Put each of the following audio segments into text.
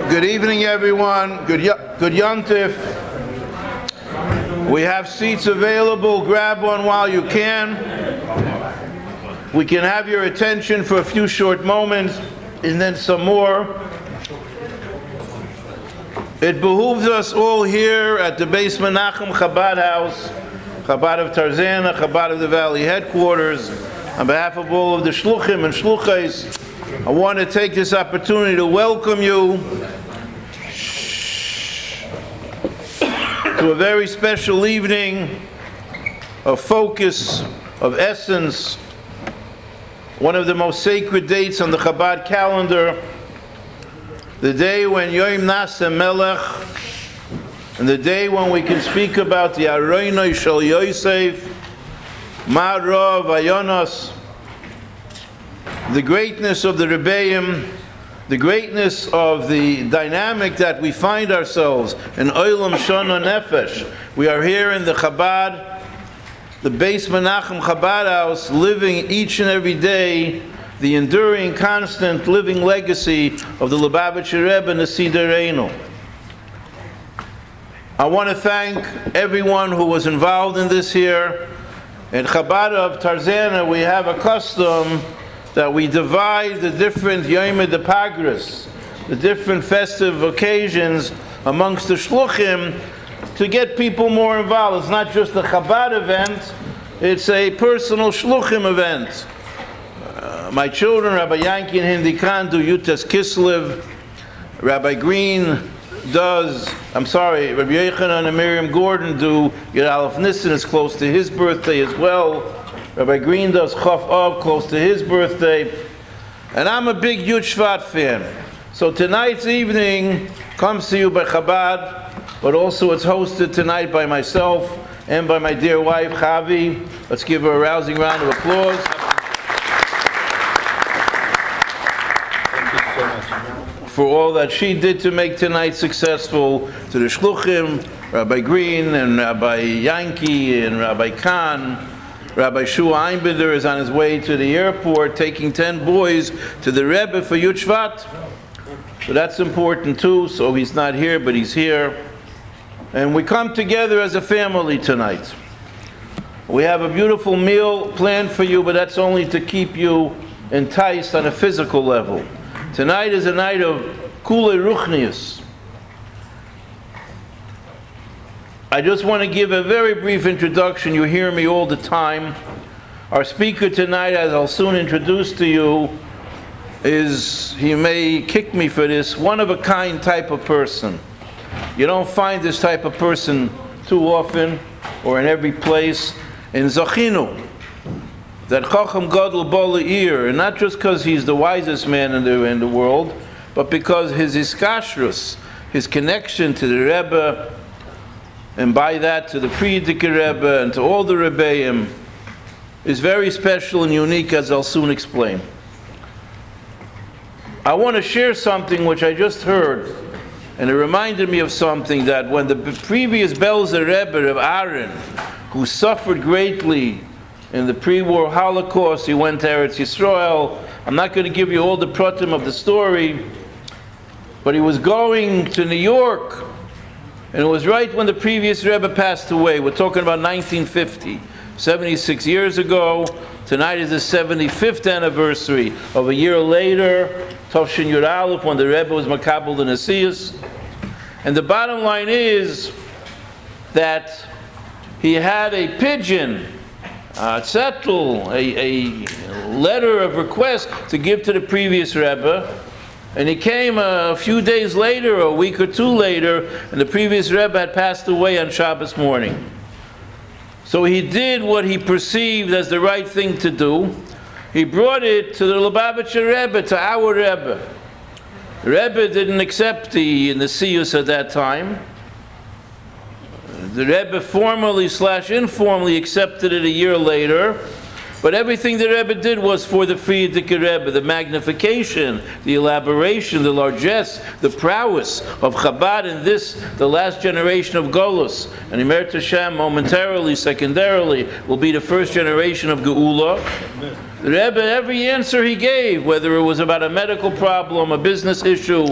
Good evening, everyone. Good Yontif. We have seats available. Grab one while you can. We can have your attention for a few short moments and then some more. It behooves us all here at the Beis Menachem Chabad House, Chabad of Tarzana, Chabad of the Valley Headquarters, on behalf of all of the Shluchim and Shluchais, I want to take this opportunity to welcome you to a very special evening of focus, of essence, one of the most sacred dates on the Chabad calendar, the day when Yom Nasa Melech, and the day when we can speak about the Aroinoi Shel Yosef, Ma'arav Vayonos, the greatness of the Rebbeim, the greatness of the dynamic that we find ourselves in Olam Shana Nefesh. We are here in the Chabad, the Beis Menachem Chabad House, living each and every day the enduring, constant, living legacy of the Lubavitcher Rebbe and the Sidereinu. I want to thank everyone who was involved in this here. In Chabad of Tarzana, we have a custom that we divide the different Yom Pagros, the different festive occasions amongst the Shluchim to get people more involved. It's not just a Chabad event, it's a personal Shluchim event. My children, Rabbi Yankee and Hindi Khan, do Yutas Kislev. Rabbi Green does, Rabbi Yochanan and Miriam Gordon do Yud Aleph Nisan, it's close to his birthday as well. Rabbi Green does Chaf Av, close to his birthday. And I'm a big Yud Shvat fan. So tonight's evening comes to you by Chabad, but also it's hosted tonight by myself and by my dear wife, Chavi. Let's give her a rousing round of applause. Thank you so much for all that she did to make tonight successful, to the Shluchim, Rabbi Green and Rabbi Yankee and Rabbi Khan. Rabbi Shua Einbinder is on his way to the airport taking 10 boys to the Rebbe for Yud Shvat. So that's important too, so he's not here, but he's here. And we come together as a family tonight. We have a beautiful meal planned for you, but that's only to keep you enticed on a physical level. Tonight is a night of Kulei Ruchnius. I just want to give a very brief introduction. You hear me all the time. Our speaker tonight, as I'll soon introduce to you, is, he may kick me for this, one-of-a-kind type of person. You don't find this type of person too often or in every place. In Zachinu, that Chacham Gadol Ba'Le'ir, and not just because he's the wisest man in the world, but because his iskashrus, his connection to the Rebbe, and by that to the Frierdiker Rebbe and to all the Rebbeim, is very special and unique, as I'll soon explain. I want to share something which I just heard, and it reminded me of something that when the previous Belzer Rebbe of Aaron, who suffered greatly in the pre-war Holocaust, he went to Eretz Yisrael. I'm not going to give you all the pratim of the story, but he was going to New York. And it was right when the previous Rebbe passed away. We're talking about 1950, 76 years ago. Tonight is the 75th anniversary of a year later, Tovshin Yud Aleph, when the Rebbe was Makabel the Nesius. And the bottom line is that he had a pigeon, zettel, a letter of request to give to the previous Rebbe. And he came a few days later, a week or two later, and the previous Rebbe had passed away on Shabbos morning. So he did what he perceived as the right thing to do. He brought it to the Lubavitcher Rebbe, to our Rebbe. The Rebbe didn't accept the Nesius at that time. The Rebbe formally/informally accepted it a year later. But everything the Rebbe did was for the Frierdiker Rebbe, the magnification, the elaboration, the largesse, the prowess of Chabad in this, the last generation of Golus. And Emet Hashem, momentarily, secondarily, will be the first generation of Geula. The Rebbe, every answer he gave, whether it was about a medical problem, a business issue,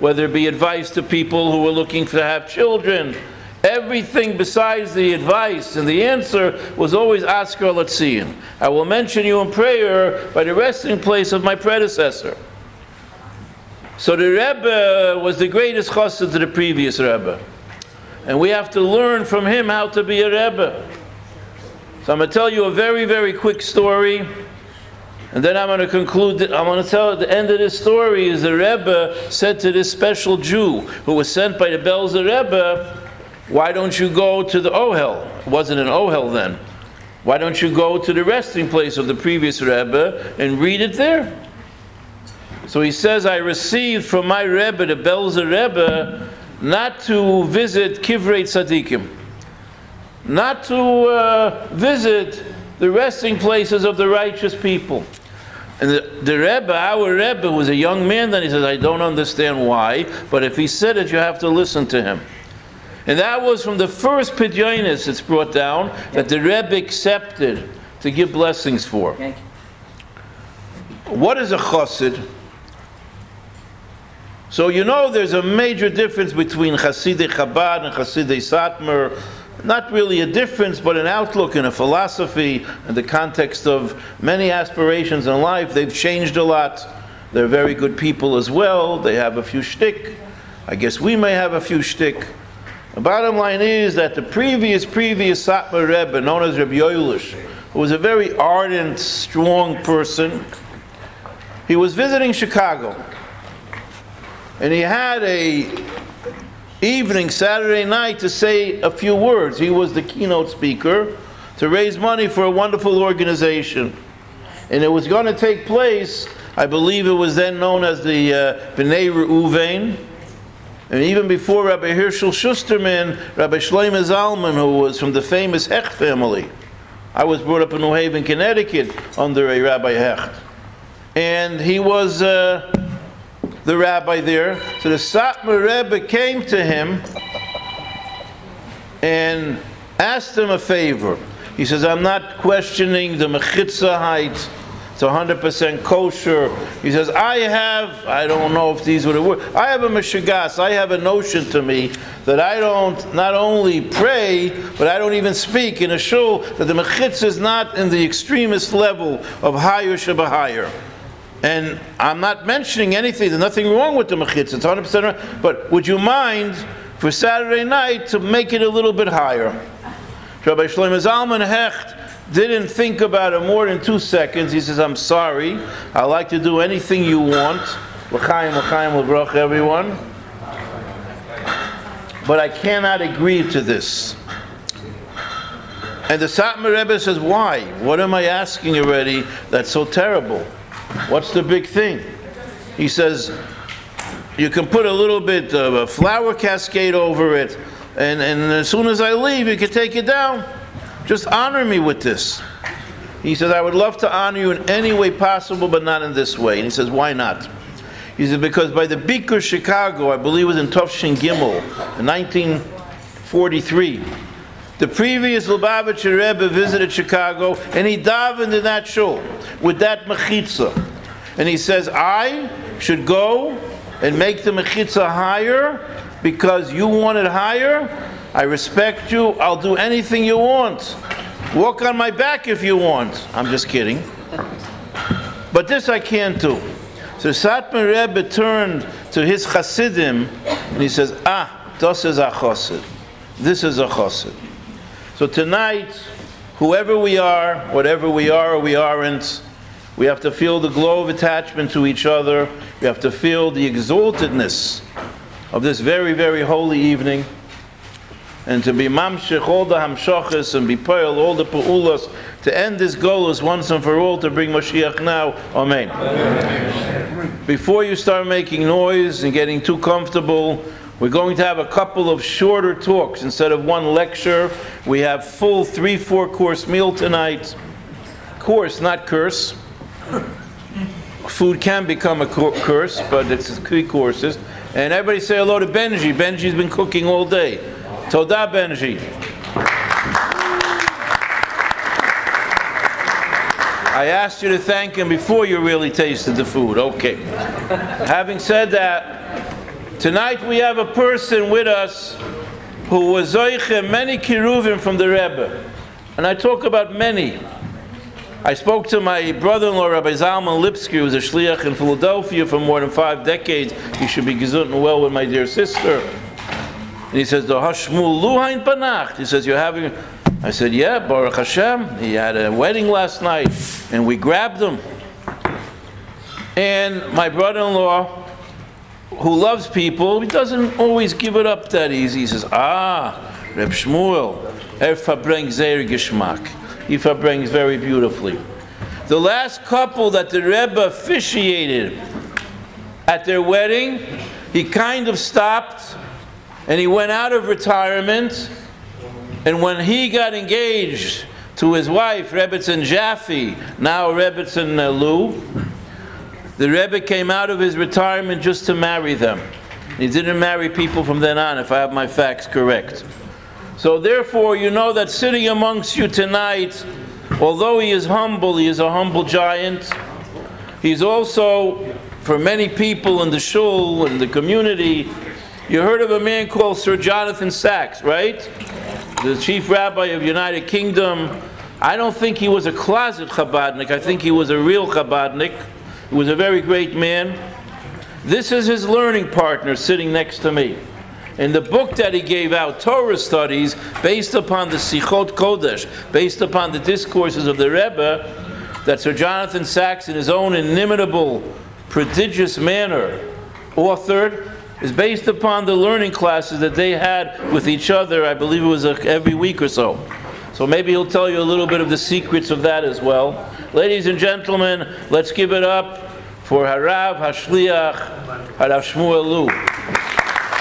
whether it be advice to people who were looking to have children. Everything besides the advice and the answer was always Asker Latzion. I will mention you in prayer by the resting place of my predecessor. So the Rebbe was the greatest chassid to the previous Rebbe. And we have to learn from him how to be a Rebbe. So I'm going to tell you a very, very quick story. And then I'm going to conclude. I'm going to tell the end of this story is the Rebbe said to this special Jew who was sent by the Belzer Rebbe, why don't you go to the Ohel? It wasn't an Ohel then. Why don't you go to the resting place of the previous Rebbe and read it there? So he says, I received from my Rebbe, the Belzer Rebbe, not to visit Kivrei Tzadikim, not to visit the resting places of the righteous people. And the Rebbe, our Rebbe, was a young man then. He says, I don't understand why, but if he said it, you have to listen to him. And that was from the first Pidyonis it's brought down that the Rebbe accepted to give blessings for. What is a chassid? So you know there's a major difference between Chasidei Chabad and Chasidei Satmar. Not really a difference, but an outlook and a philosophy in the context of many aspirations in life. They've changed a lot. They're very good people as well. They have a few shtick. I guess we may have a few shtick. The bottom line is that the previous Satmar Rebbe, known as Rebbe Yoelish, who was a very ardent, strong person, he was visiting Chicago. And he had a evening, Saturday night, to say a few words. He was the keynote speaker to raise money for a wonderful organization. And it was going to take place, I believe it was then known as the B'nai Reuven. And even before Rabbi Herschel Schusterman, Rabbi Shlomo Zalman, who was from the famous Hecht family. I was brought up in New Haven, Connecticut, under a Rabbi Hecht. And he was the rabbi there. So the Satmar Rebbe came to him and asked him a favor. He says, I'm not questioning the mechitza height. It's 100% kosher. He says, I don't know if these were the words, I have a meshigas, I have a notion to me that I don't not only pray, but I don't even speak in a shul, that the mechitza is not in the extremist level of higher shabahayr. And I'm not mentioning anything, there's nothing wrong with the mechitza, it's 100% right, but would you mind for Saturday night to make it a little bit higher? Rabbi Shlomo Zalman Hecht didn't think about it more than 2 seconds. He says, I'm sorry, I'd like to do anything you want. L'chaim, l'chaim, l'brach, everyone. But I cannot agree to this. And the Satmar Rebbe says, why? What am I asking already that's so terrible? What's the big thing? He says, you can put a little bit of a flower cascade over it, and as soon as I leave, you can take it down. Just honor me with this. He says, I would love to honor you in any way possible, but not in this way. And he says, why not? He said, because by the Bikur Chicago, I believe it was in Tovshin Gimel, in 1943, the previous Lubavitcher Rebbe visited Chicago, and he davened in that shul with that mechitza. And he says, I should go and make the mechitza higher because you want it higher. I respect you. I'll do anything you want. Walk on my back if you want. I'm just kidding. But this I can't do. So Satmar Rebbe turned to his Chassidim and he says, das is a chassid. This is a chassid. So tonight, whoever we are, whatever we are or we aren't, we have to feel the glow of attachment to each other. We have to feel the exaltedness of this very, very holy evening. And to be mamshech all the hamshachas and be pearl all the peulas to end this golus once and for all to bring Mashiach now. Amen. Amen. Before you start making noise and getting too comfortable, we're going to have a couple of shorter talks instead of one lecture. We have full 3-4 course meal tonight. Course, not curse. Food can become a curse, but it's 3 courses. And everybody say hello to Benji. Benji's been cooking all day. Toda Benji. I asked you to thank him before you really tasted the food. Okay. Having said that, Tonight we have a person with us who was zoiche many kiruvim from the Rebbe. And I talk about many. I spoke to my brother-in-law, Rabbi Zalman Lipsky, who was a shliach in Philadelphia for more than 5 decades. He should be gesund and well with my dear sister. And he says, Hashmul Luhain Panacht. He says, you're having... I said, yeah, Baruch Hashem. He had a wedding last night, and we grabbed him. And my brother-in-law, who loves people, he doesn't always give it up that easy. He says, Reb Shmuel, verbringt sehr Geschmack. He verbringt very beautifully. The last couple that the Rebbe officiated at their wedding, he kind of stopped, and he went out of retirement. And when he got engaged to his wife, Rebbetzin Jaffe, now Rebbetzin Lou, the Rebbe came out of his retirement just to marry them. He didn't marry people from then on, if I have my facts correct. So therefore, you know that sitting amongst you tonight, although he is a humble giant. He's also, for many people in the shul, in the community, you heard of a man called Sir Jonathan Sacks, right? The chief rabbi of United Kingdom. I don't think he was a closet Chabadnik. I think he was a real Chabadnik. He was a very great man. This is his learning partner sitting next to me. In the book that he gave out, Torah Studies, based upon the Sichot Kodesh, based upon the discourses of the Rebbe, that Sir Jonathan Sacks, in his own inimitable, prodigious manner, authored, is based upon the learning classes that they had with each other. I believe it was every week or so. So maybe he'll tell you a little bit of the secrets of that as well. Ladies and gentlemen, let's give it up for Harav Hashliach, Harav Shmuel Lu.